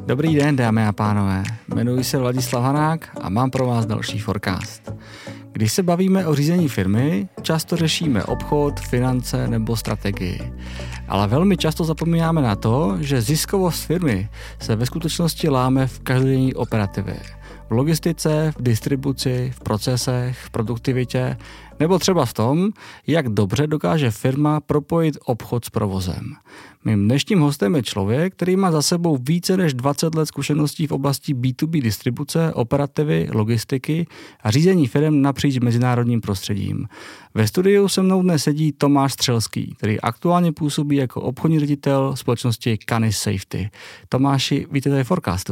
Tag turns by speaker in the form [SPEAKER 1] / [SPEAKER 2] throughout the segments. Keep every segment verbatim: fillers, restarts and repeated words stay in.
[SPEAKER 1] Dobrý den, dámy a pánové. Jmenuji se Vladislav Hanák a mám pro vás další forecast. Když se bavíme o řízení firmy, často řešíme obchod, finance nebo strategii. Ale velmi často zapomínáme na to, že ziskovost firmy se ve skutečnosti láme v každodenní operativě. V logistice, v distribuci, v procesech, v produktivitě, nebo třeba v tom, jak dobře dokáže firma propojit obchod s provozem. Mým dnešním hostem je člověk, který má za sebou více než dvacet let zkušeností v oblasti bé dvě bé distribuce, operativy, logistiky a řízení firem napříč mezinárodním prostředím. Ve studiu se mnou dnes sedí Tomáš Střelský, který aktuálně působí jako obchodní ředitel společnosti Canis Safety. Tomáši, vítejte v forecastu.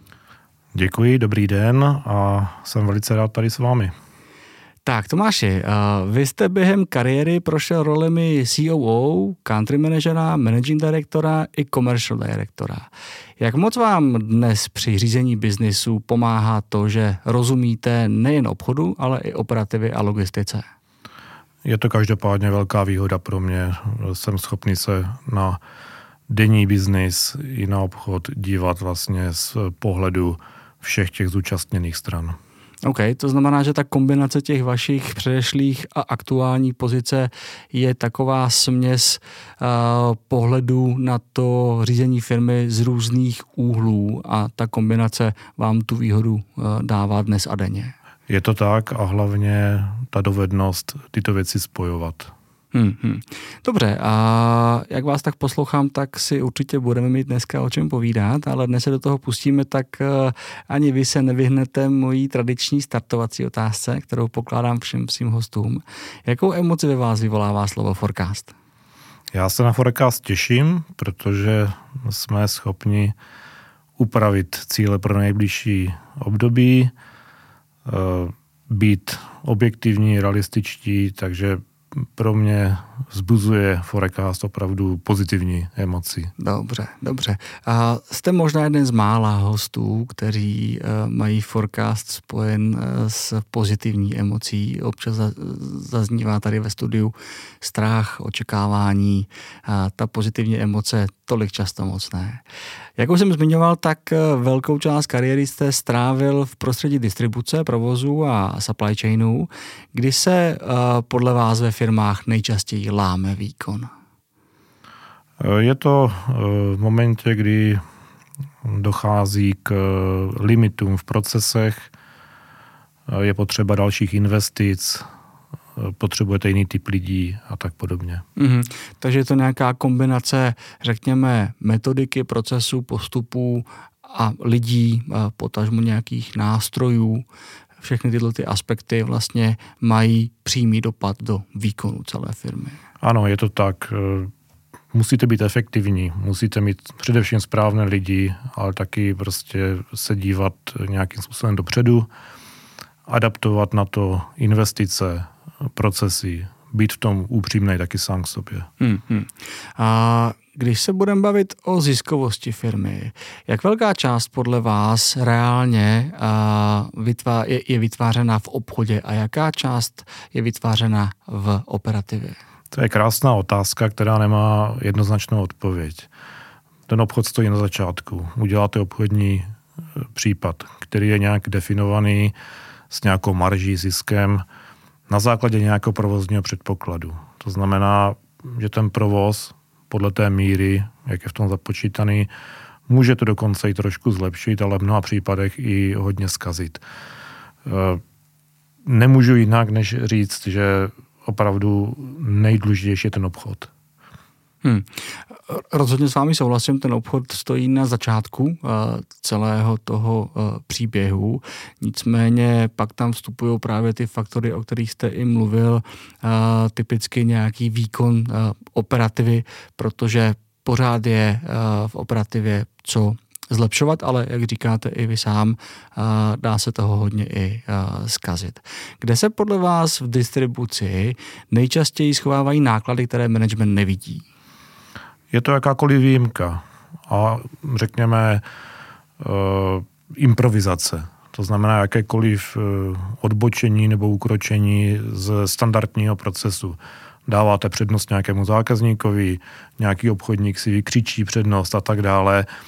[SPEAKER 2] Děkuji, dobrý den a jsem velice rád tady s vámi.
[SPEAKER 1] Tak Tomáši, vy jste během kariéry prošel rolemi C O O, country managera, managing directora i commercial directora. Jak moc vám dnes při řízení biznisu pomáhá to, že rozumíte nejen obchodu, ale i operativy a logistice?
[SPEAKER 2] Je to každopádně velká výhoda pro mě. Jsem schopný se na denní biznis i na obchod dívat vlastně z pohledu všech těch zúčastněných stran.
[SPEAKER 1] OK, to znamená, že ta kombinace těch vašich předešlých a aktuální pozice je taková směs uh, pohledu na to řízení firmy z různých úhlů a ta kombinace vám tu výhodu uh, dává dnes a denně.
[SPEAKER 2] Je to tak a hlavně ta dovednost tyto věci spojovat.
[SPEAKER 1] Hmm, hmm. Dobře, a jak vás tak poslouchám, tak si určitě budeme mít dneska o čem povídat, ale dnes se do toho pustíme, tak uh, ani vy se nevyhnete mojí tradiční startovací otázce, kterou pokládám všem svým hostům. Jakou emoci ve vás vyvolává slovo forecast?
[SPEAKER 2] Já se na forecast těším, protože jsme schopni upravit cíle pro nejbližší období, uh, být objektivní, realističtí, takže pro mě vzbuzuje forecast opravdu pozitivní emoci.
[SPEAKER 1] Dobře, dobře. A jste možná jeden z mála hostů, kteří uh, mají forecast spojen uh, s pozitivní emocí. Občas zaznívá tady ve studiu strach, očekávání. A ta pozitivní emoce tolik často moc ne. Jak už jsem zmiňoval, tak velkou část kariéry jste strávil v prostředí distribuce, provozu a supply chainu. Kdy se uh, podle vás ve firmách nejčastěji láme výkon?
[SPEAKER 2] Je to v momentě, kdy dochází k limitům v procesech, je potřeba dalších investic, potřebujete jiný typ lidí a tak podobně.
[SPEAKER 1] Mm-hmm. Takže je to nějaká kombinace, řekněme, metodiky, procesů, postupů a lidí, a potažmo nějakých nástrojů. Všechny tyhle ty aspekty vlastně mají přímý dopad do výkonu celé firmy.
[SPEAKER 2] Ano, je to tak. Musíte být efektivní, musíte mít především správné lidi, ale taky prostě se dívat nějakým způsobem dopředu, adaptovat na to investice, procesy, být v tom úpřímnej taky sám k sobě.
[SPEAKER 1] Hmm, hmm. A když se budeme bavit o ziskovosti firmy, jak velká část podle vás reálně vytvá, je, je vytvářena v obchodě a jaká část je vytvářena v operativě?
[SPEAKER 2] To je krásná otázka, která nemá jednoznačnou odpověď. Ten obchod stojí na začátku. Uděláte obchodní případ, který je nějak definovaný s nějakou marží, ziskem, na základě nějakého provozního předpokladu. To znamená, že ten provoz podle té míry, jak je v tom započítaný, může to dokonce i trošku zlepšit, ale v mnoha případech i hodně zkazit. Nemůžu jinak, než říct, že opravdu nejdůležitější je ten obchod.
[SPEAKER 1] Hmm. Rozhodně s vámi souhlasím, ten obchod stojí na začátku uh, celého toho uh, příběhu, nicméně pak tam vstupují právě ty faktory, o kterých jste i mluvil, uh, typicky nějaký výkon uh, operativy, protože pořád je uh, v operativě co zlepšovat, ale jak říkáte i vy sám, uh, dá se toho hodně i uh, zkazit. Kde se podle vás v distribuci nejčastěji schovávají náklady, které management nevidí?
[SPEAKER 2] Je to jakákoliv výjimka a řekněme e, improvizace. To znamená jakékoliv e, odbočení nebo ukročení z standardního procesu. Dáváte přednost nějakému zákazníkovi, nějaký obchodník si vykřičí přednost a tak dále.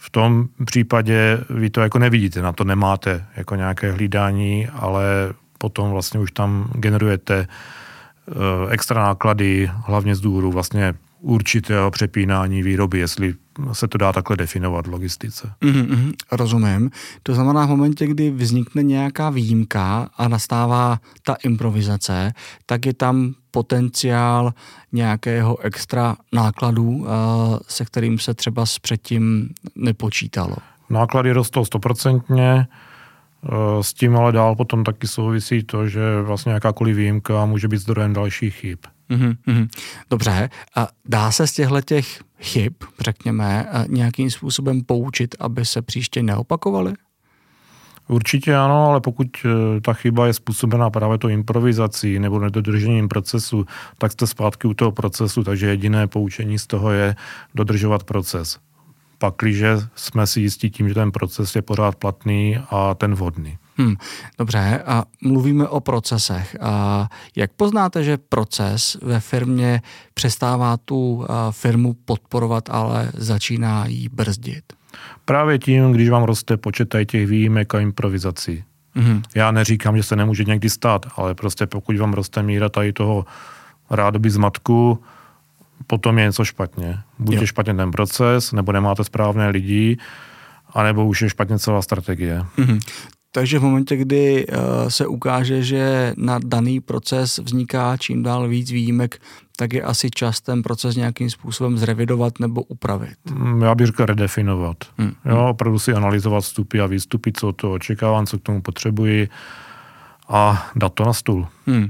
[SPEAKER 2] V tom případě vy to jako nevidíte, na to nemáte jako nějaké hlídání, ale potom vlastně už tam generujete extra náklady, hlavně z důvodu vlastně určitého přepínání výroby, jestli se to dá takhle definovat v logistice.
[SPEAKER 1] Mm-hmm, rozumím. To znamená v momentě, kdy vznikne nějaká výjimka a nastává ta improvizace, tak je tam potenciál nějakého extra nákladů, se kterým se třeba předtím nepočítalo. Náklady
[SPEAKER 2] rostou stoprocentně, s tím ale dál potom taky souvisí to, že vlastně jakákoliv výjimka může být zdrojem dalších chyb.
[SPEAKER 1] Mm-hmm. Dobře. A dá se z těchto těch chyb, řekněme, nějakým způsobem poučit, aby se příště neopakovaly?
[SPEAKER 2] Určitě ano, ale pokud ta chyba je způsobená právě tou improvizací nebo nedodržením procesu, tak jste zpátky u toho procesu, takže jediné poučení z toho je dodržovat proces. Pakliže jsme si jistí tím, že ten proces je pořád platný a ten vhodný.
[SPEAKER 1] Hmm, dobře, a mluvíme o procesech. A jak poznáte, že proces ve firmě přestává tu firmu podporovat, ale začíná jí brzdit?
[SPEAKER 2] Právě tím, když vám roste počet těch výjimek a improvizací. Hmm. Já neříkám, že se nemůže někdy stát, ale prostě pokud vám roste míra tady toho rádoby zmatku, potom je něco špatně. Buď je špatně ten proces, nebo nemáte správné lidi, anebo už je špatně celá strategie.
[SPEAKER 1] Hmm. Takže v momentě, kdy se ukáže, že na daný proces vzniká čím dál víc výjimek, tak je asi čas ten proces nějakým způsobem zrevidovat nebo upravit.
[SPEAKER 2] Já bych řekl redefinovat. Hmm. Jo, opravdu si analyzovat vstupy a výstupy, co to očekávám, co k tomu potřebuji a dát to na stůl. Hmm.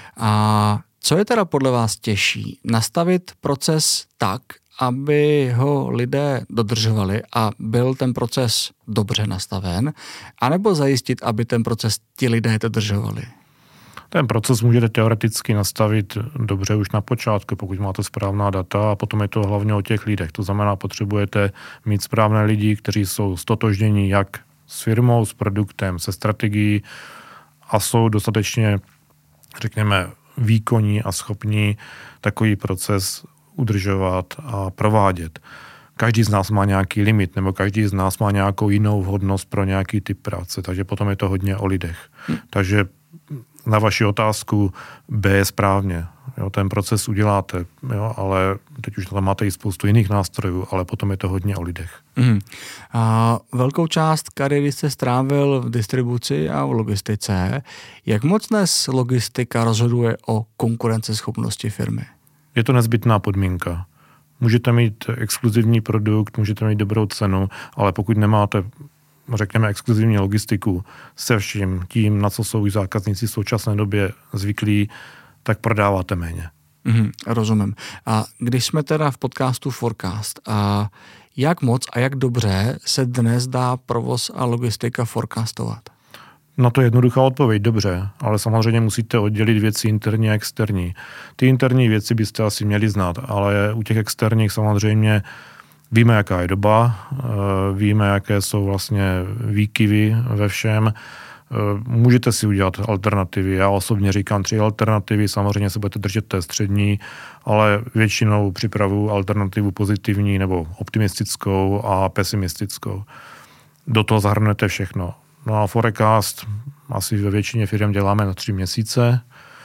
[SPEAKER 1] A co je teda podle vás těžší? Nastavit proces tak, aby ho lidé dodržovali a byl ten proces dobře nastaven, anebo zajistit, aby ten proces ti lidé dodržovali?
[SPEAKER 2] Ten proces můžete teoreticky nastavit dobře už na počátku, pokud máte správná data, a potom je to hlavně o těch lidech. To znamená, potřebujete mít správné lidi, kteří jsou stotožnění jak s firmou, s produktem, se strategií a jsou dostatečně, řekněme, výkonní a schopní takový proces udržovat a provádět. Každý z nás má nějaký limit, nebo každý z nás má nějakou jinou vhodnost pro nějaký typ práce, takže potom je to hodně o lidech. Hmm. Takže na vaši otázku B je správně. Jo, ten proces uděláte, jo, ale teď už tam máte i spoustu jiných nástrojů, ale potom je to hodně o lidech.
[SPEAKER 1] Hmm. A velkou část kariéry jste strávil v distribuci a v logistice. Jak moc dnes logistika rozhoduje o konkurenceschopnosti firmy?
[SPEAKER 2] Je to nezbytná podmínka. Můžete mít exkluzivní produkt, můžete mít dobrou cenu, ale pokud nemáte, řekněme, exkluzivní logistiku se vším tím, na co jsou zákazníci v současné době zvyklí, tak prodáváte méně.
[SPEAKER 1] Mm, rozumím. A když jsme teda v podcastu Forecast, a jak moc a jak dobře se dnes dá provoz a logistika forecastovat?
[SPEAKER 2] Na to je jednoduchá odpověď, dobře, ale samozřejmě musíte oddělit věci interní a externí. Ty interní věci byste asi měli znát, ale u těch externích samozřejmě víme, jaká je doba, víme, jaké jsou vlastně výkyvy ve všem. Můžete si udělat alternativy. Já osobně říkám tři alternativy, samozřejmě se budete držet té střední, ale většinou připravuji alternativu pozitivní nebo optimistickou a pesimistickou. Do toho zahrnete všechno. No a forecast asi ve většině firm děláme na tři měsíce,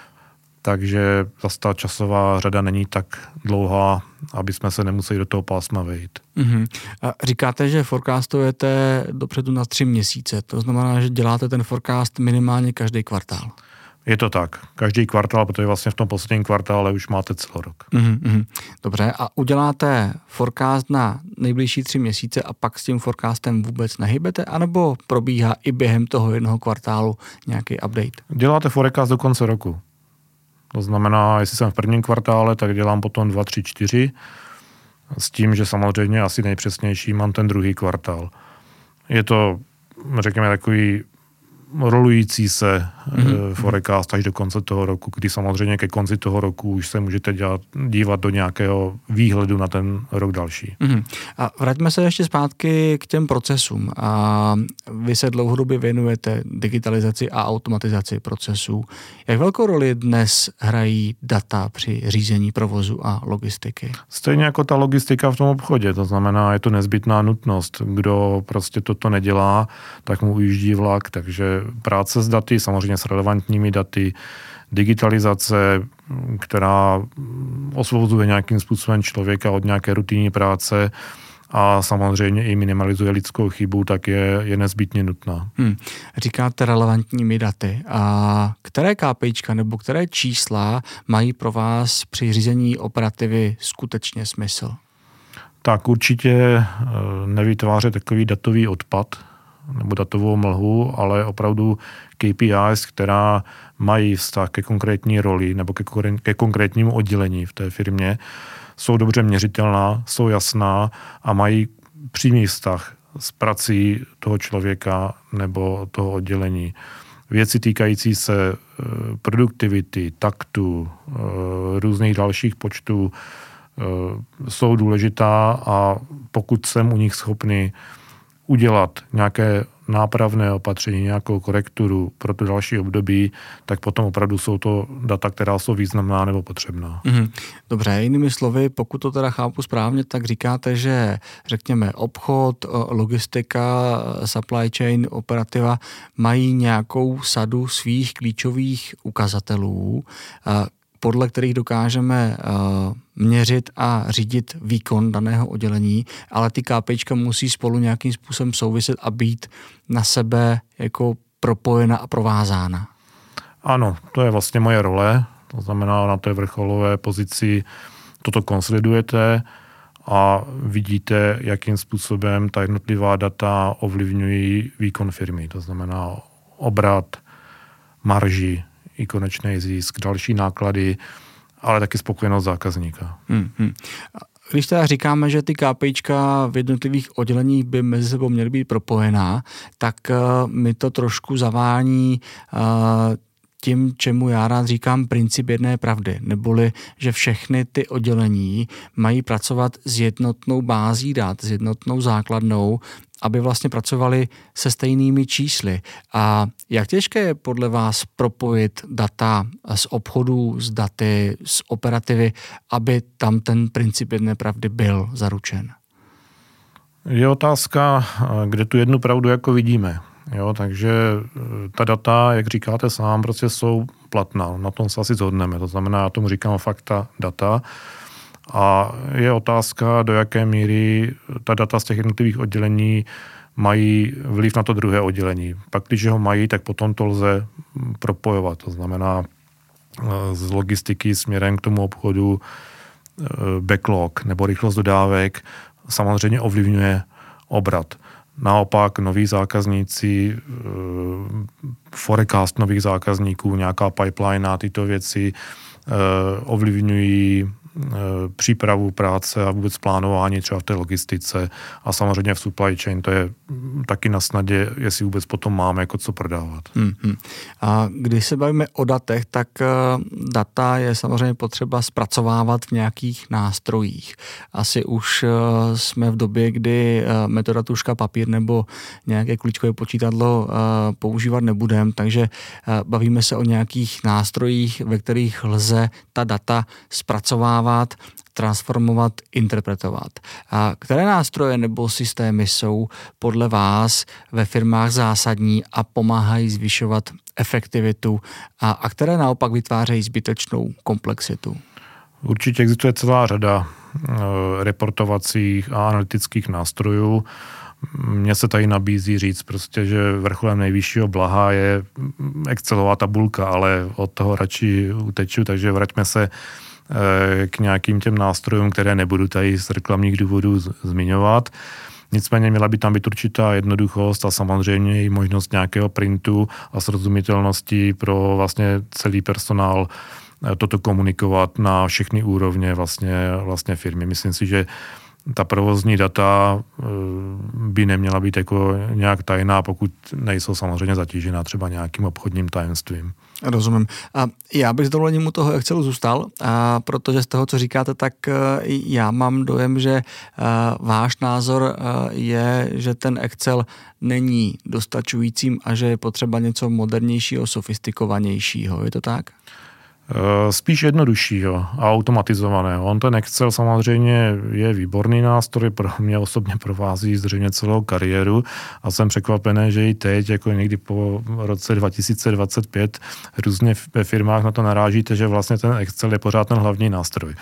[SPEAKER 2] takže zase ta časová řada není tak dlouhá, aby jsme se nemuseli do toho pásma vejít.
[SPEAKER 1] Mm-hmm. A říkáte, že forecastujete dopředu na tři měsíce, to znamená, že děláte ten forecast minimálně každý kvartál.
[SPEAKER 2] Je to tak. Každý kvartál, protože vlastně v tom posledním kvartále už máte celorok.
[SPEAKER 1] Mm-hmm. Dobře, a uděláte forecast na nejbližší tři měsíce a pak s tím forecastem vůbec nehybete, anebo probíhá i během toho jednoho kvartálu nějaký update?
[SPEAKER 2] Děláte forecast do konce roku. To znamená, jestli jsem v prvním kvartále, tak dělám potom dva, tři, čtyři, s tím, že samozřejmě asi nejpřesnější mám ten druhý kvartál. Je to, řekněme, takový rolující se
[SPEAKER 1] mm-hmm.
[SPEAKER 2] forecast až do konce toho roku, kdy samozřejmě ke konci toho roku už se můžete dělat, dívat do nějakého výhledu na ten rok další.
[SPEAKER 1] Mm-hmm. A vraťme se ještě zpátky k těm procesům. A vy se dlouhodobě věnujete digitalizaci a automatizaci procesů. Jak velkou roli dnes hrají data při řízení provozu a logistiky?
[SPEAKER 2] Stejně jako ta logistika v tom obchodě, to znamená, je to nezbytná nutnost. Kdo prostě toto nedělá, tak mu ujíždí vlak, takže práce s daty, samozřejmě s relevantními daty, digitalizace, která osvobozuje nějakým způsobem člověka od nějaké rutinní práce a samozřejmě i minimalizuje lidskou chybu, tak je, je nezbytně nutná.
[SPEAKER 1] Hmm. Říkáte relevantními daty. A které KPIčka nebo které čísla mají pro vás při řízení operativy skutečně smysl?
[SPEAKER 2] Tak určitě nevytvářet takový datový odpad nebo datovou mlhu, ale opravdu K P Is, která mají vztah ke konkrétní roli nebo ke, ke konkrétnímu oddělení v té firmě, jsou dobře měřitelná, jsou jasná a mají přímý vztah s prací toho člověka nebo toho oddělení. Věci týkající se produktivity, taktu, různých dalších počtů jsou důležitá a pokud jsem u nich schopný udělat nějaké nápravné opatření, nějakou korekturu pro to další období, tak potom opravdu jsou to data, která jsou významná nebo potřebná.
[SPEAKER 1] Mm-hmm. Dobře, jinými slovy, pokud to teda chápu správně, tak říkáte, že řekněme obchod, logistika, supply chain, operativa mají nějakou sadu svých klíčových ukazatelů, podle kterých dokážeme uh, měřit a řídit výkon daného oddělení, ale ty KPIčka musí spolu nějakým způsobem souviset a být na sebe jako propojena a provázána.
[SPEAKER 2] Ano, to je vlastně moje role, to znamená na té vrcholové pozici toto konsolidujete a vidíte, jakým způsobem ta jednotlivá data ovlivňují výkon firmy, to znamená obrat, marži, i konečný zisk, další náklady, ale taky spokojenost zákazníka.
[SPEAKER 1] Hmm, hmm. Když teda říkáme, že ty KPIčka v jednotlivých odděleních by mezi sebou měly být propojená, tak uh, mi to trošku zavání uh, tím, čemu já rád říkám princip jedné pravdy, neboli, že všechny ty oddělení mají pracovat s jednotnou bází dat, s jednotnou základnou, aby vlastně pracovali se stejnými čísly. A jak těžké je podle vás propojit data z obchodů, z daty, z operativy, aby tam ten princip jedné pravdy byl zaručen?
[SPEAKER 2] Je otázka, kde tu jednu pravdu jako vidíme. Jo, takže ta data, jak říkáte sám, prostě jsou platná. Na tom se asi shodneme. To znamená, já tomu říkám fakta, data. A je otázka, do jaké míry ta data z těch jednotlivých oddělení mají vliv na to druhé oddělení. Pak, když ho mají, tak potom to lze propojovat. To znamená z logistiky směrem k tomu obchodu backlog nebo rychlost dodávek samozřejmě ovlivňuje obrat. Naopak noví zákazníci, forecast nových zákazníků, nějaká pipeline a tyto věci ovlivňují přípravu práce a vůbec plánování třeba v té logistice a samozřejmě v supply chain, to je taky na snadě, jestli vůbec potom máme jako co prodávat.
[SPEAKER 1] Hmm, hmm. A když se bavíme o datech, tak data je samozřejmě potřeba zpracovávat v nějakých nástrojích. Asi už jsme v době, kdy metoda tužka papír nebo nějaké klíčkové počítadlo používat nebudeme, takže bavíme se o nějakých nástrojích, ve kterých lze ta data zpracovávat, transformovat, interpretovat. A které nástroje nebo systémy jsou podle vás ve firmách zásadní a pomáhají zvyšovat efektivitu a, a které naopak vytvářejí zbytečnou komplexitu?
[SPEAKER 2] Určitě existuje celá řada e, reportovacích a analytických nástrojů. Mně se tady nabízí říct prostě, že vrcholem nejvyššího blaha je Excelová tabulka, ale od toho radši uteču, takže vraťme se k nějakým těm nástrojům, které nebudu tady z reklamních důvodů zmiňovat. Nicméně měla by tam být určitá jednoduchost a samozřejmě i možnost nějakého printu a srozumitelnosti pro vlastně celý personál toto komunikovat na všechny úrovně vlastně, vlastně firmy. Myslím si, že ta provozní data by neměla být jako nějak tajná, pokud nejsou samozřejmě zatížená třeba nějakým obchodním tajemstvím.
[SPEAKER 1] Rozumím. A já bych s dovolením u toho Excelu zůstal, a protože z toho, co říkáte, tak já mám dojem, že váš názor je, že ten Excel není dostačujícím a že je potřeba něco modernějšího, sofistikovanějšího. Je to tak?
[SPEAKER 2] Spíš jednoduššího a automatizovaného. On ten Excel samozřejmě je výborný nástroj, pro mě osobně provází zřejmě celou kariéru a jsem překvapený, že i teď, jako někdy po roce dva tisíce dvacet pět, různě ve firmách na to narážíte, že vlastně ten Excel je pořád ten hlavní nástroj.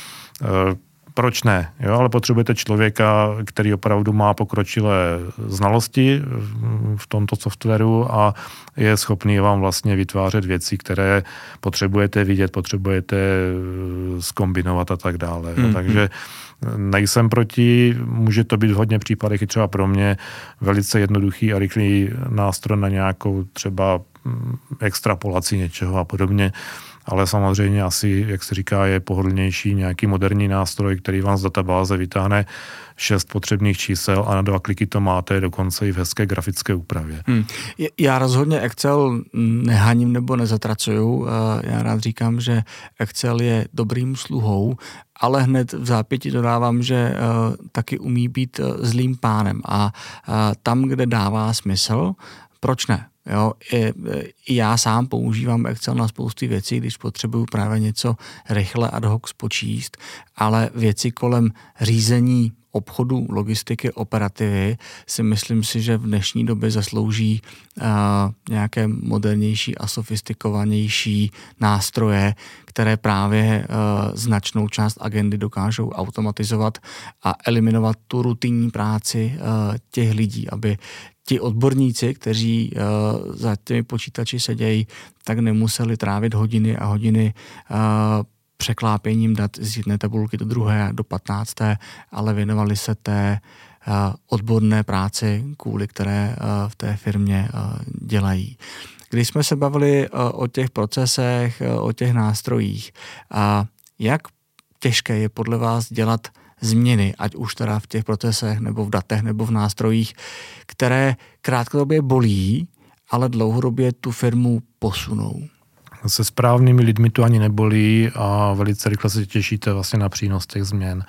[SPEAKER 2] Proč ne? Jo, ale potřebujete člověka, který opravdu má pokročilé znalosti v tomto softwaru a je schopný vám vlastně vytvářet věci, které potřebujete vidět, potřebujete zkombinovat a tak dále. Mm-hmm. Takže nejsem proti, může to být v hodně případech i třeba pro mě velice jednoduchý a rychlý nástroj na nějakou třeba extrapolaci něčeho a podobně. Ale samozřejmě asi, jak se říká, je pohodlnější nějaký moderní nástroj, který vám z databáze vytáhne šest potřebných čísel a na dva kliky to máte dokonce i v hezké grafické úpravě. Hmm.
[SPEAKER 1] Já rozhodně Excel nehaním nebo nezatracuju. Já rád říkám, že Excel je dobrým sluhou, ale hned v zápěti dodávám, že taky umí být zlým pánem. A tam, kde dává smysl, proč ne? Jo, i, i já sám používám Excel na spousty věcí, když potřebuju právě něco rychle ad hoc spočíst, ale věci kolem řízení obchodu, logistiky, operativy si myslím si, že v dnešní době zaslouží uh, nějaké modernější a sofistikovanější nástroje, které právě uh, značnou část agendy dokážou automatizovat a eliminovat tu rutinní práci uh, těch lidí, aby ti odborníci, kteří uh, za těmi počítači sedějí, tak nemuseli trávit hodiny a hodiny uh, překlápěním dat z jedné tabulky do druhé, do patnácté, ale věnovali se té uh, odborné práci, kvůli které uh, v té firmě uh, dělají. Když jsme se bavili uh, o těch procesech, uh, o těch nástrojích, uh, jak těžké je podle vás dělat změny, ať už teda v těch procesech, nebo v datech, nebo v nástrojích, které krátkodobě bolí, ale dlouhodobě tu firmu posunou?
[SPEAKER 2] Se správnými lidmi to ani nebolí a velice rychle se těšíte vlastně na přínos těch změn.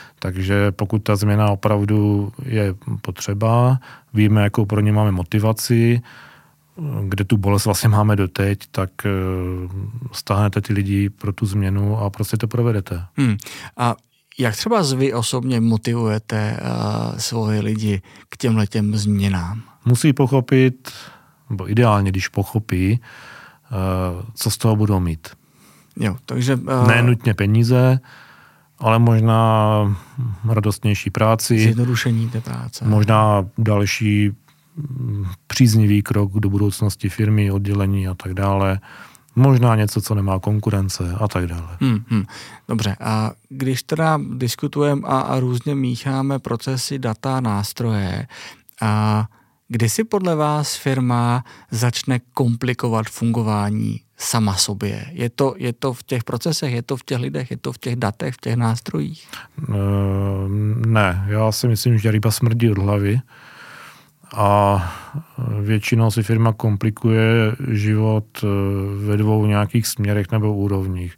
[SPEAKER 2] Takže pokud ta změna opravdu je potřeba, víme, jakou pro ně máme motivaci, kde tu bolest vlastně máme doteď, tak stáhnete ty lidi pro tu změnu a prostě to provedete. Hmm.
[SPEAKER 1] A jak třeba vy osobně motivujete uh, svoje lidi k těmhletěm změnám?
[SPEAKER 2] Musí pochopit, nebo ideálně, když pochopí, uh, co z toho budou mít.
[SPEAKER 1] Jo, takže... Uh,
[SPEAKER 2] ne nutně peníze, ale možná radostnější práci.
[SPEAKER 1] Zjednodušení té práce.
[SPEAKER 2] Možná další příznivý krok do budoucnosti firmy, oddělení a tak dále. Možná něco, co nemá konkurence a tak dále.
[SPEAKER 1] Hmm, hmm. Dobře, a když teda diskutujeme a, a různě mícháme procesy, data, nástroje, a kdy si podle vás firma začne komplikovat fungování sama sobě? Je to, je to v těch procesech, je to v těch lidech, je to v těch datech, v těch nástrojích?
[SPEAKER 2] Ne, já si myslím, že ryba smrdí od hlavy. A většinou si firma komplikuje život ve dvou nějakých směrech nebo úrovních.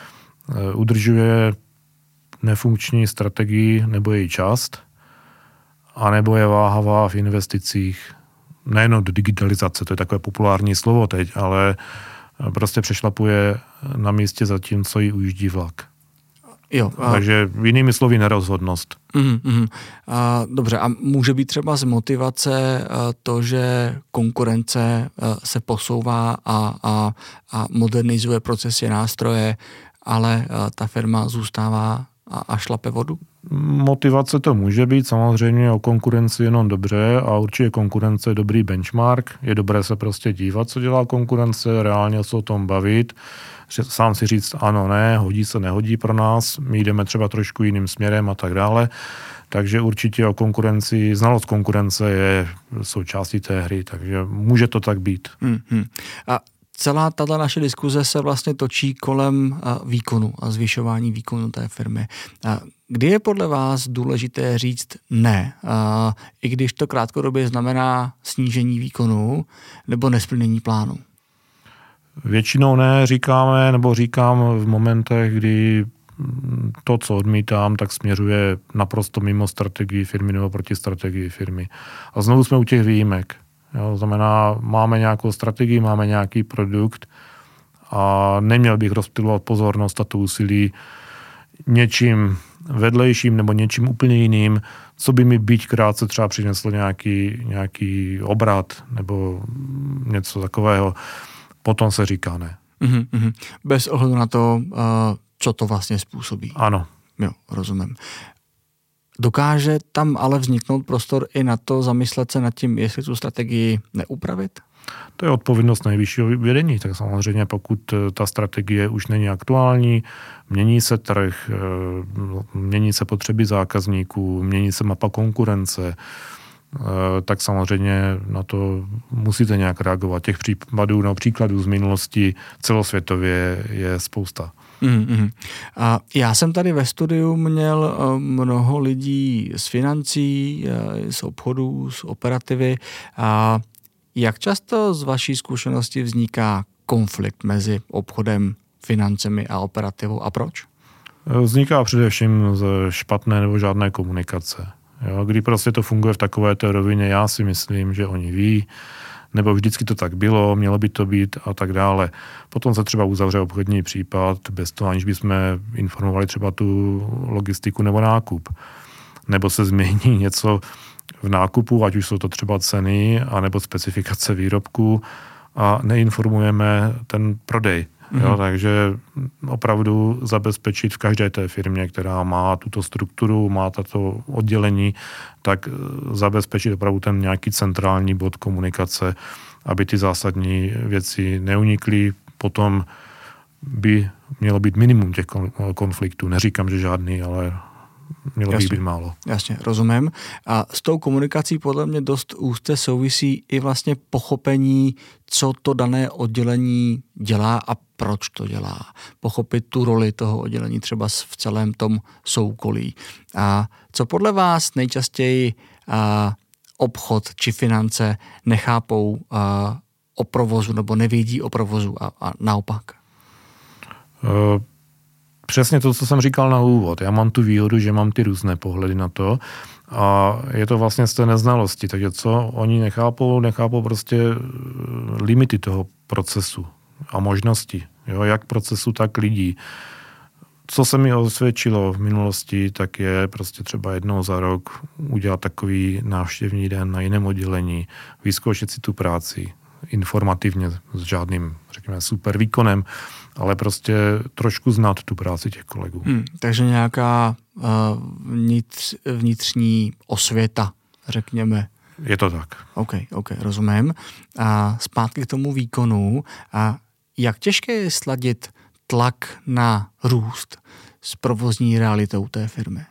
[SPEAKER 2] Udržuje nefunkční strategii nebo její část, anebo je váhavá v investicích. Nejenom do digitalizace, to je takové populární slovo teď, ale prostě přešlapuje na místě zatímco jí ujíždí vlak.
[SPEAKER 1] Jo, a...
[SPEAKER 2] Takže jinými slovy nerozhodnost.
[SPEAKER 1] Mm, mm. A, dobře, a může být třeba z motivace to, že konkurence se posouvá a, a, a modernizuje procesy, nástroje, ale ta firma zůstává a, a šlape vodu?
[SPEAKER 2] Motivace to může být, samozřejmě o konkurenci jenom dobře a určitě konkurence je dobrý benchmark. Je dobré se prostě dívat, co dělá konkurence, reálně se o tom bavit, sám si říct ano, ne, hodí se, nehodí pro nás, my jdeme třeba trošku jiným směrem a tak dále. Takže určitě o konkurenci, znalost konkurence je součástí té hry, takže může to tak být.
[SPEAKER 1] Hmm, hmm. A celá tato naše diskuze se vlastně točí kolem výkonu a zvyšování výkonu té firmy. Kdy je podle vás důležité říct ne, i když to krátkodobě znamená snížení výkonu nebo nesplnění plánu?
[SPEAKER 2] Většinou ne, říkáme, nebo říkám v momentech, kdy to, co odmítám, tak směřuje naprosto mimo strategii firmy nebo proti strategii firmy. A znovu jsme u těch výjimek. Jo, to znamená, máme nějakou strategii, máme nějaký produkt a neměl bych rozptylovat pozornost a to úsilí něčím vedlejším nebo něčím úplně jiným, co by mi byť krátce třeba přineslo nějaký, nějaký obrat nebo něco takového. Potom se říká ne.
[SPEAKER 1] Mm-hmm. Bez ohledu na to, uh, co to vlastně způsobí.
[SPEAKER 2] Ano.
[SPEAKER 1] Jo, rozumím. Dokáže tam ale vzniknout prostor i na to zamyslet se nad tím, jestli tu strategii neupravit?
[SPEAKER 2] To je odpovědnost nejvyššího vedení. Tak samozřejmě pokud ta strategie už není aktuální, mění se trh, mění se potřeby zákazníků, mění se mapa konkurence, tak samozřejmě na to musíte nějak reagovat. Těch případů nebo příkladů z minulosti celosvětově je spousta.
[SPEAKER 1] Mm-hmm. A já jsem tady ve studiu měl mnoho lidí z financí, z obchodů, z operativy. A jak často z vaší zkušenosti vzniká konflikt mezi obchodem, financemi a operativou a proč?
[SPEAKER 2] Vzniká především z špatné nebo žádné komunikace. Jo, kdy prostě to funguje v takovéto rovině, já si myslím, že oni ví, nebo vždycky to tak bylo, mělo by to být a tak dále. Potom se třeba uzavře obchodní případ, bez toho, aniž bychom informovali třeba tu logistiku nebo nákup. Nebo se změní něco v nákupu, ať už jsou to třeba ceny, anebo specifikace výrobku a neinformujeme ten prodej. Mm-hmm. Jo, takže opravdu zabezpečit v každé té firmě, která má tuto strukturu, má tato oddělení, tak zabezpečit opravdu ten nějaký centrální bod komunikace, aby ty zásadní věci neunikly. Potom by mělo být minimum těch konfliktů. Neříkám, že žádný, ale mělo by být málo.
[SPEAKER 1] Jasně, rozumím. A s tou komunikací podle mě dost úzce souvisí i vlastně pochopení, co to dané oddělení dělá a proč to dělá. Pochopit tu roli toho oddělení třeba v celém tom soukolí. A co podle vás nejčastěji a, obchod či finance nechápou a, o provozu nebo nevědí o provozu a, a naopak?
[SPEAKER 2] Uh. Přesně to, co jsem říkal na úvod. Já mám tu výhodu, že mám ty různé pohledy na to a je to vlastně z té neznalosti. Takže co oni nechápou, nechápou prostě limity toho procesu a možnosti. Jo, jak procesu, tak lidí. Co se mi osvědčilo v minulosti, tak je prostě třeba jednou za rok udělat takový návštěvní den na jiném oddělení, vyzkoušet si tu práci informativně s žádným, řekněme, super výkonem, ale prostě trošku znát tu práci těch kolegů. Hmm,
[SPEAKER 1] takže nějaká uh, vnitř, vnitřní osvěta, řekněme.
[SPEAKER 2] Je to tak.
[SPEAKER 1] OK, OK, rozumím. A zpátky k tomu výkonu. A jak těžké je sladit tlak na růst s provozní realitou té firmy?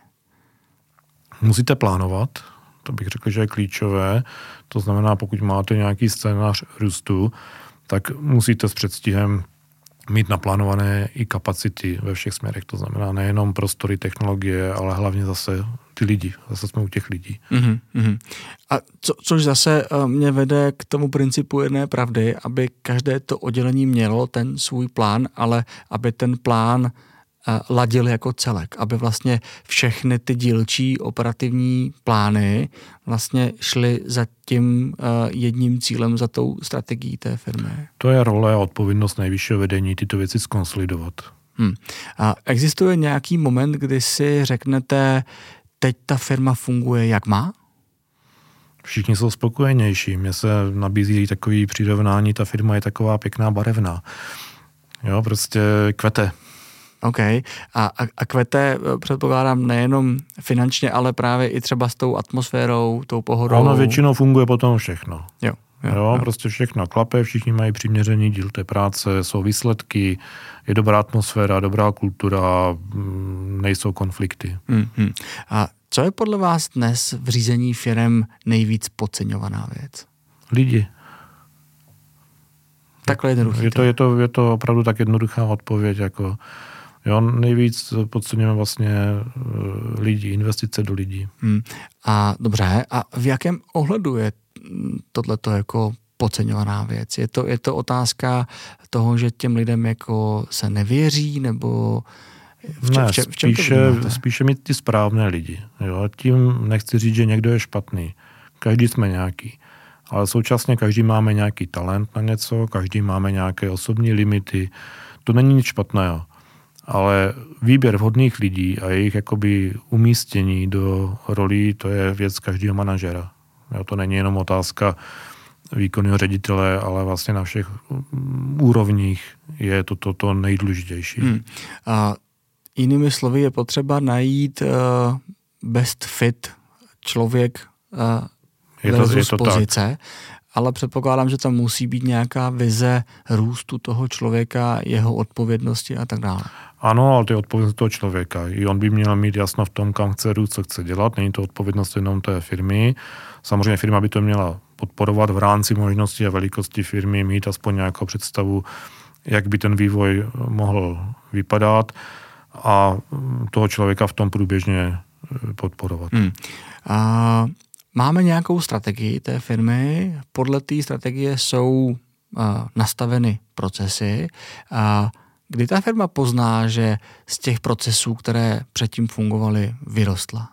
[SPEAKER 2] Musíte plánovat. To bych řekl, že je klíčové. To znamená, pokud máte nějaký scénář růstu, tak musíte s předstihem mít naplánované i kapacity ve všech směrech. To znamená nejenom prostory, technologie, ale hlavně zase ty lidi. Zase jsme u těch lidí.
[SPEAKER 1] Mm-hmm. A co, což zase mě vede k tomu principu jedné pravdy, aby každé to oddělení mělo ten svůj plán, ale aby ten plán ladil jako celek, aby vlastně všechny ty dílčí operativní plány vlastně šly za tím jedním cílem, za tou strategií té firmy.
[SPEAKER 2] To je role a odpovědnost nejvyššího vedení tyto věci zkonsolidovat.
[SPEAKER 1] Hmm. A existuje nějaký moment, kdy si řeknete, teď ta firma funguje jak má?
[SPEAKER 2] Všichni jsou spokojenější. Mně se nabízí takový přirovnání, ta firma je taková pěkná barevná. Jo, prostě kvete.
[SPEAKER 1] OK. A, a, a kvete, předpokládám, nejenom finančně, ale právě i třeba s tou atmosférou, tou pohodou.
[SPEAKER 2] Ono většinou funguje potom všechno.
[SPEAKER 1] Jo. Jo,
[SPEAKER 2] jo, jo. Prostě všechno klape, všichni mají přiměřený díl té práce, jsou výsledky, je dobrá atmosféra, dobrá kultura, nejsou konflikty.
[SPEAKER 1] Mm-hmm. A co je podle vás dnes v řízení firem nejvíc podceňovaná věc?
[SPEAKER 2] Lidi.
[SPEAKER 1] takhle jednoduchý.
[SPEAKER 2] Je to, je, to, je to opravdu tak jednoduchá odpověď, jako jo, nejvíc podceňujeme vlastně lidi, investice do lidí.
[SPEAKER 1] Hmm. A dobře, a v jakém ohledu je tohleto jako podceňovaná věc? Je to, je to otázka toho, že těm lidem jako se nevěří, nebo v čem,
[SPEAKER 2] ne,
[SPEAKER 1] v čem, v čem
[SPEAKER 2] spíše,
[SPEAKER 1] to
[SPEAKER 2] spíše mít ty správné lidi. Jo? Tím nechci říct, že někdo je špatný. Každý jsme nějaký. Ale současně každý máme nějaký talent na něco, každý máme nějaké osobní limity. To není nic špatného. Ale výběr vhodných lidí a jejich jakoby umístění do rolí, to je věc každého manažera. Jo, to není jenom otázka výkonného ředitele, ale vlastně na všech úrovních je to to, to nejdůležitější. Hmm.
[SPEAKER 1] A jinými slovy je potřeba najít uh, best fit člověk uh,
[SPEAKER 2] je
[SPEAKER 1] versus
[SPEAKER 2] to, je to
[SPEAKER 1] pozice,
[SPEAKER 2] tak.
[SPEAKER 1] Ale předpokládám, že tam musí být nějaká vize růstu toho člověka, jeho odpovědnosti a tak dále.
[SPEAKER 2] Ano, ale to je odpovědnost toho člověka. I on by měl mít jasno v tom, kam chce růst, co chce dělat. Není to odpovědnost jenom té firmy. Samozřejmě firma by to měla podporovat v rámci možnosti a velikosti firmy, mít aspoň nějakou představu, jak by ten vývoj mohl vypadat a toho člověka v tom průběžně podporovat. Hmm.
[SPEAKER 1] A máme nějakou strategii té firmy, podle té strategie jsou uh, nastaveny procesy a kdy ta firma pozná, že z těch procesů, které předtím fungovaly, vyrostla?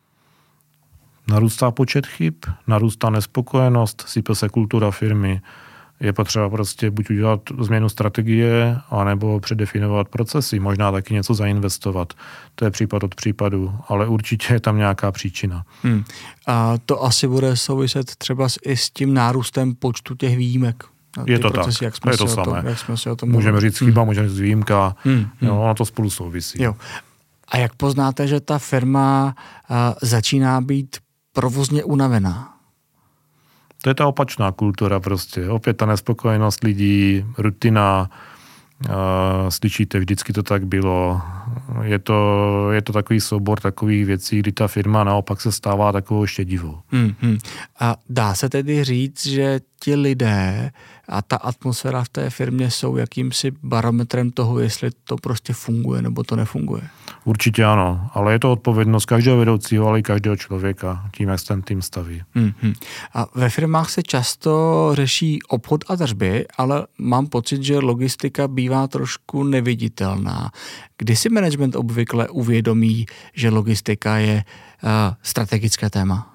[SPEAKER 2] Narůstá počet chyb, narůstá nespokojenost, sype se kultura firmy. Je potřeba prostě buď udělat změnu strategie, anebo předefinovat procesy, možná taky něco zainvestovat. To je případ od případu, ale určitě je tam nějaká příčina. Hmm.
[SPEAKER 1] A to asi bude souviset třeba i s tím nárůstem počtu těch výjimek.
[SPEAKER 2] Je to procesy, tak, jak jsme, to je to samé. Tom, jak jsme si o tom můžeme říct chyba, hmm. můžeme říct výjimka, hmm. jo, ono to spolu souvisí.
[SPEAKER 1] Jo. A jak poznáte, že ta firma uh, začíná být provozně unavená?
[SPEAKER 2] To je ta opačná kultura prostě. Opět ta nespokojenost lidí, rutina, uh, slyšíte, vždycky to tak bylo. Je to, je to takový soubor takových věcí, kdy ta firma naopak se stává takovou šedivou. Hmm, hmm.
[SPEAKER 1] A dá se tedy říct, že ti lidé a ta atmosféra v té firmě jsou jakýmsi barometrem toho, jestli to prostě funguje nebo to nefunguje?
[SPEAKER 2] Určitě ano, ale je to odpovědnost každého vedoucího, ale i každého člověka, tím, jak se ten tým staví.
[SPEAKER 1] Hmm. A ve firmách se často řeší obchod a tržby, ale mám pocit, že logistika bývá trošku neviditelná. Kdy si management obvykle uvědomí, že logistika je uh, strategické téma?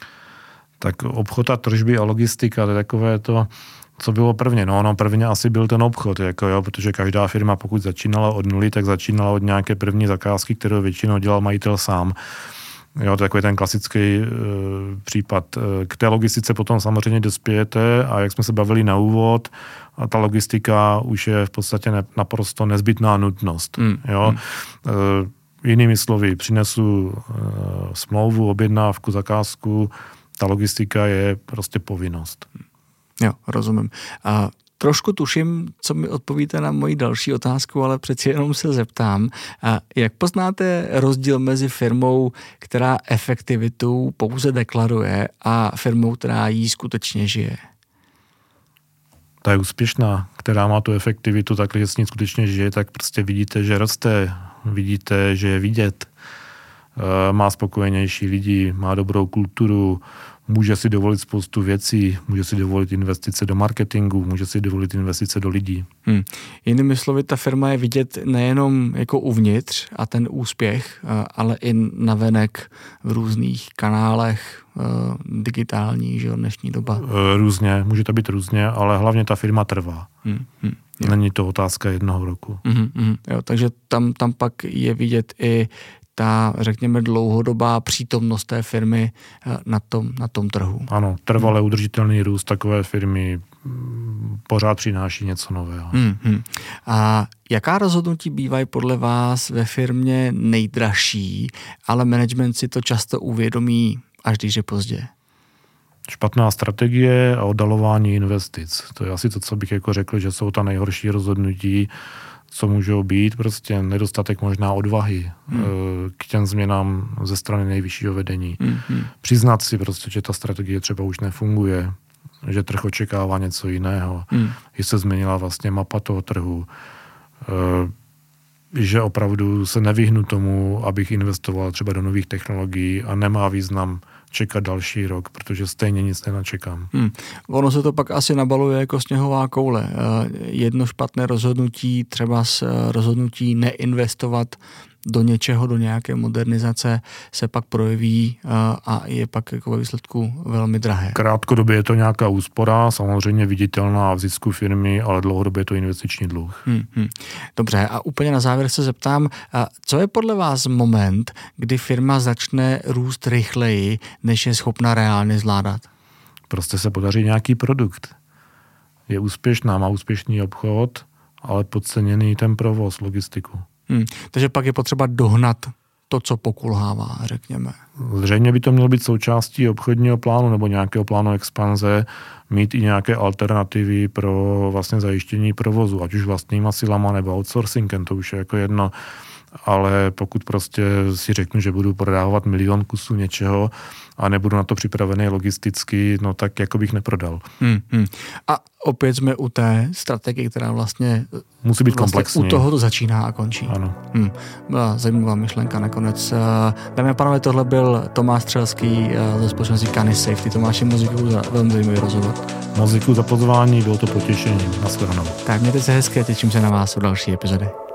[SPEAKER 2] Tak obchod a tržby a logistika, to je takové to, co bylo prvně. No, no prvně asi byl ten obchod, jako jo, protože každá firma, pokud začínala od nuly, tak začínala od nějaké první zakázky, kterou většinou dělal majitel sám. Jo, to je takový ten klasický e, případ. K té logistice potom samozřejmě dospějete a jak jsme se bavili na úvod, a ta logistika už je v podstatě ne, naprosto nezbytná nutnost. Mm. Jo. Mm. E, jinými slovy, přinesu e, smlouvu, objednávku, zakázku, ta logistika je prostě povinnost.
[SPEAKER 1] Jo, rozumím. A trošku tuším, co mi odpovíte na moji další otázku, ale přeci jenom se zeptám. A jak poznáte rozdíl mezi firmou, která efektivitu pouze deklaruje, a firmou, která jí skutečně žije?
[SPEAKER 2] Ta je úspěšná, která má tu efektivitu, takhle, že s ní skutečně žije, tak prostě vidíte, že roste, vidíte, že je vidět, má spokojenější lidi, má dobrou kulturu, může si dovolit spoustu věcí, může si dovolit investice do marketingu, může si dovolit investice do lidí. Hmm.
[SPEAKER 1] Jinými slovy, ta firma je vidět nejenom jako uvnitř a ten úspěch, ale i navenek v různých kanálech digitální, že jo, dnešní doba.
[SPEAKER 2] Různě, může to být různě, ale hlavně ta firma trvá. Hmm. Hmm. Není to otázka jednoho roku. Hmm.
[SPEAKER 1] Hmm. Jo, takže tam, tam pak je vidět i ta, řekněme, dlouhodobá přítomnost té firmy na tom, na tom trhu.
[SPEAKER 2] Ano, trvale udržitelný růst takové firmy pořád přináší něco nového. Hmm, hmm.
[SPEAKER 1] A jaká rozhodnutí bývají podle vás ve firmě nejdražší, ale management si to často uvědomí, až když je pozdě?
[SPEAKER 2] Špatná strategie a oddalování investic. To je asi to, co bych jako řekl, že jsou ta nejhorší rozhodnutí, co můžou být, prostě nedostatek možná odvahy hmm. k těm změnám ze strany nejvyššího vedení. Hmm. Přiznat si prostě, že ta strategie třeba už nefunguje, že trh očekává něco jiného, hmm. že se změnila vlastně mapa toho trhu, že opravdu se nevyhnu tomu, abych investoval třeba do nových technologií a nemá význam čekat další rok, protože stejně nic nenačekám. Hmm.
[SPEAKER 1] Ono se to pak asi nabaluje jako sněhová koule. Jedno špatné rozhodnutí, třeba z rozhodnutí neinvestovat do něčeho, do nějaké modernizace se pak projeví a je pak jako ve výsledku velmi drahé.
[SPEAKER 2] Krátkodobě je to nějaká úspora, samozřejmě viditelná v zisku firmy, ale dlouhodobě je to investiční dluh. Hmm, hmm.
[SPEAKER 1] Dobře, a úplně na závěr se zeptám, co je podle vás moment, kdy firma začne růst rychleji, než je schopna reálně zvládat?
[SPEAKER 2] Prostě se podaří nějaký produkt. Je úspěšná, má úspěšný obchod, ale podceněný ten provoz, logistiku.
[SPEAKER 1] Hmm. Takže pak je potřeba dohnat to, co pokulhává, řekněme.
[SPEAKER 2] Zřejmě by to mělo být součástí obchodního plánu nebo nějakého plánu expanze, mít i nějaké alternativy pro vlastně zajištění provozu, ať už vlastníma silama nebo outsourcingem, to už je jako jedno. Ale pokud prostě si řeknu, že budu prodávat milion kusů něčeho a nebudu na to připravený logisticky, no tak jako bych neprodal. Hmm, hmm.
[SPEAKER 1] A opět jsme u té strategie, která vlastně
[SPEAKER 2] musí být
[SPEAKER 1] vlastně
[SPEAKER 2] komplexní.
[SPEAKER 1] U toho to začíná a končí.
[SPEAKER 2] Ano.
[SPEAKER 1] Hmm. Byla zajímavá myšlenka nakonec. Dámy a pánové, tohle byl Tomáš Střelský ze společnosti Canis Safety. Tomáši, moc děkuju za velmi zajímavý rozhovor.
[SPEAKER 2] Moc děkuju za pozvání, bylo to potěšení. Nashledanou.
[SPEAKER 1] Tak mějte se hezky a těším se na vás u další epizody.